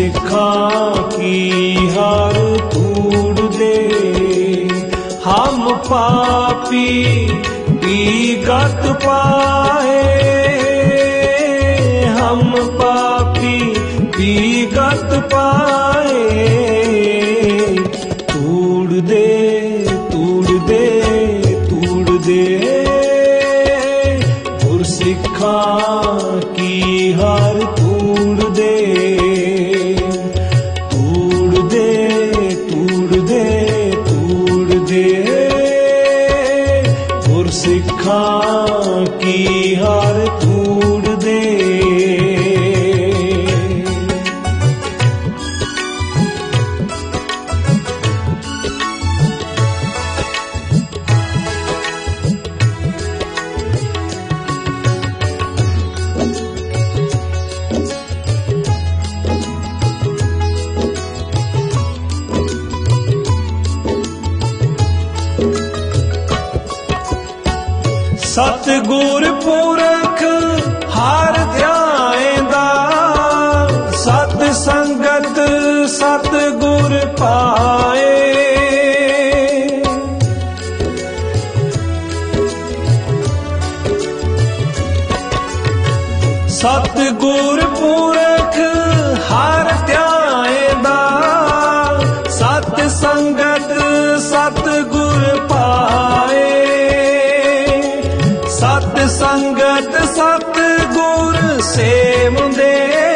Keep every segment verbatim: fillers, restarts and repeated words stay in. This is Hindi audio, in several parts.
गुरसिखां की हार तूड़ दे। हम पापी विगत पाए, हम पापी विगत पाए। तूड़ दे तूड़ दे तूड़ दे गुरसिखां की हार तूड़ दे। तूड़ दे तूड़ दे तूड़ दे गुरसिखां की हार तूड़ दे। सतगुर पुरख हर ध्याएंदा, सत संगत सतगुर पाए। सतगुर पुरख हर ध्याएंदा, सत संगत सतगुर पाए। सत संगत सतगुर सेवंदे,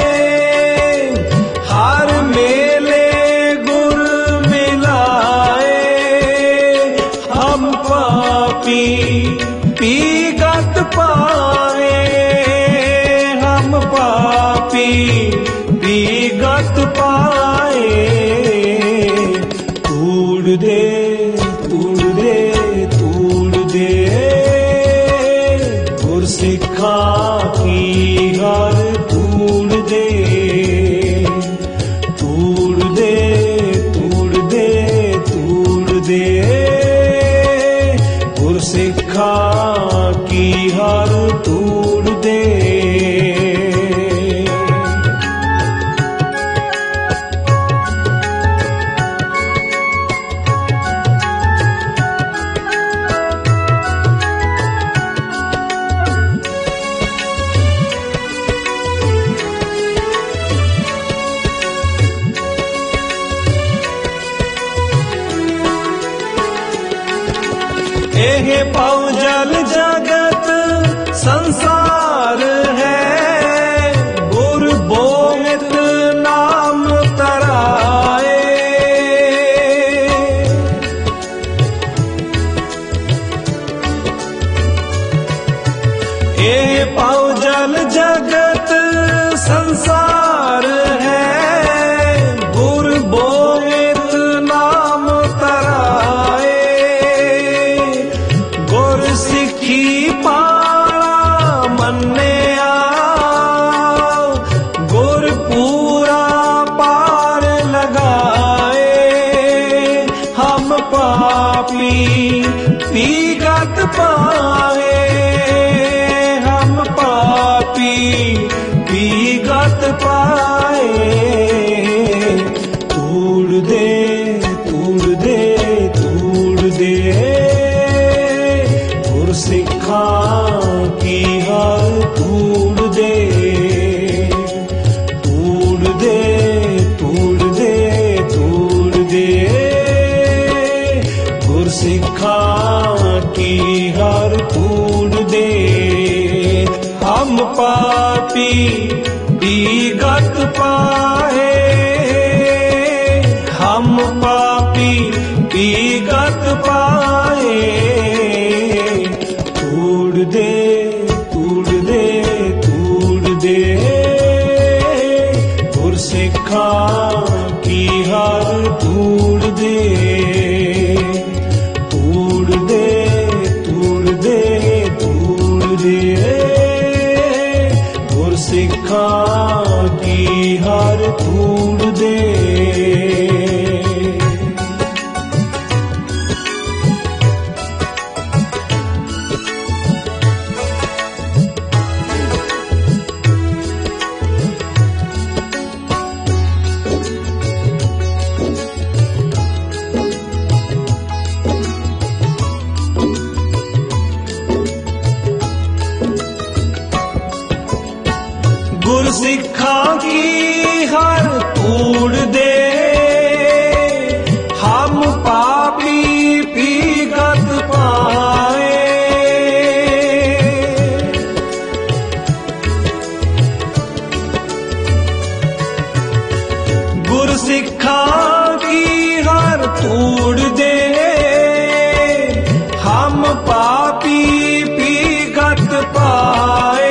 हर मेले गुर मिलाए। हम पापी विगत पाए, हम पापी विगत पाए। तूड़ दे तूड़ दे तूड़ दे गुरसिखां की हार तूड़ दे। तूड़ दे तूड़ दे तूड़ दे गुरसिखां की हार तूड़ दे। एह पौजल जगत संसार है, गुर बोमित नाम तराए। एह पौजल जगत संसार है, गुर बोमित नाम तराए। सिखी पाला मन्निया, गुर पूरा पार लगाए। हम पापी विगत पाए, हम पापी विगत पाए। तूड़ दे तूड़ दे तूड़ दे गुरसिखां की हार तूड़ दे। तूड़ दे तूड़ दे तूड़ दे गुरसिखां की हार तूड़ दे। हम पापी विगत पाए, हम पापी विगत पाए। तूड़ दे तूड़ दे तूड़ दे गुरसिखां की हार तूड़ दे। तूड़ दे तूड़ दे तूड़ दे गुरसिखां की हार तूड़ दे। तूड़ दे, हम पापी पीगत पाए। गुर सिखा की हर तूड़ दे, हम पापी पीगत पाए।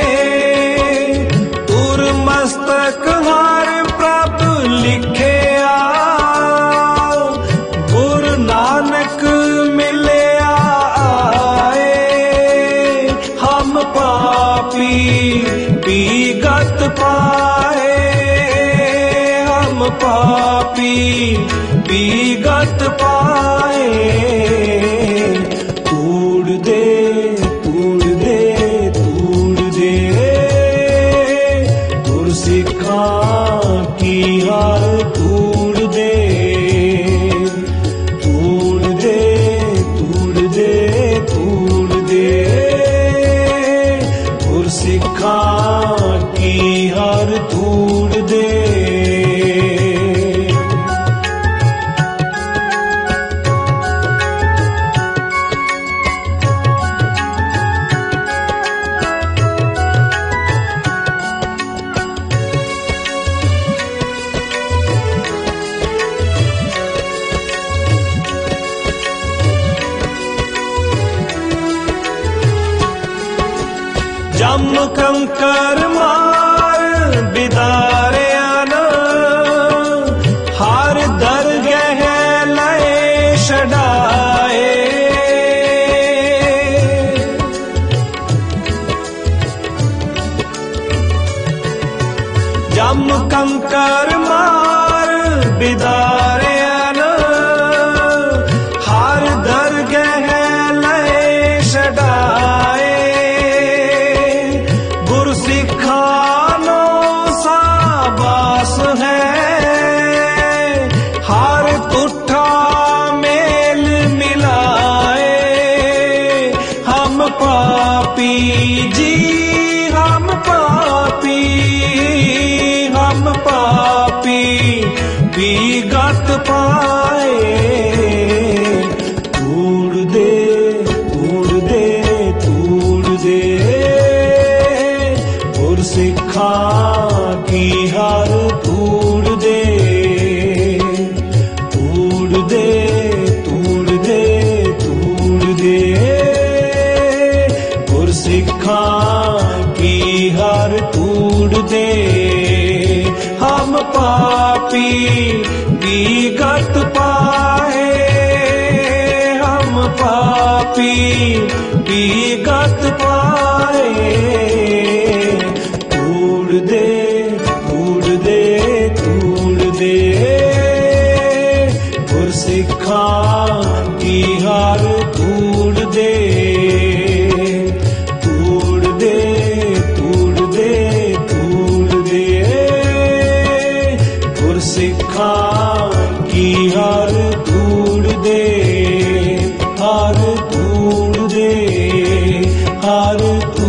तुर मस्तक हर प्रभ लिखे आ, गुरु नानक मिले आए। हम पापी पीगत पाए, हम पापी पीगत पाए। तूड़ दे, तूड़ दे, तूड़ दे, गुर सिखा की हर तूड़ दे। तूड़ दे, तूड़ दे, तूड़ दे, गुर सिखा की हर तूड़ दे। जम कंकर मार बिदारिया न, हर दरगह लए छड़ाए। जम कंकर मार बिदारिया न, हर दरगह लए छड़ाए। सिखानो साबास है, हर तुठा मेल मिलाए। हम पापी जी, हम पापी, हम पापी पीगत पाए। तूड़ दे, तूड़ दे, तूड़ दे, सिखा की हर तूड़ दे। तूड़ दे, तूड़ दे, तूड़ दे, गुर सिखा की हर तूड़ दे। हम पापी पीगत पाए, हम पापी पीगत पाए। तूड़ दे, तूड़ दे, तूड़ दे, गुर सिखा की हर तूड़ दे। तूड़ दे, तूड़ दे, तूड़ दे, गुर सिखा की हर तूड़ दे। हर तूड़ दे, हर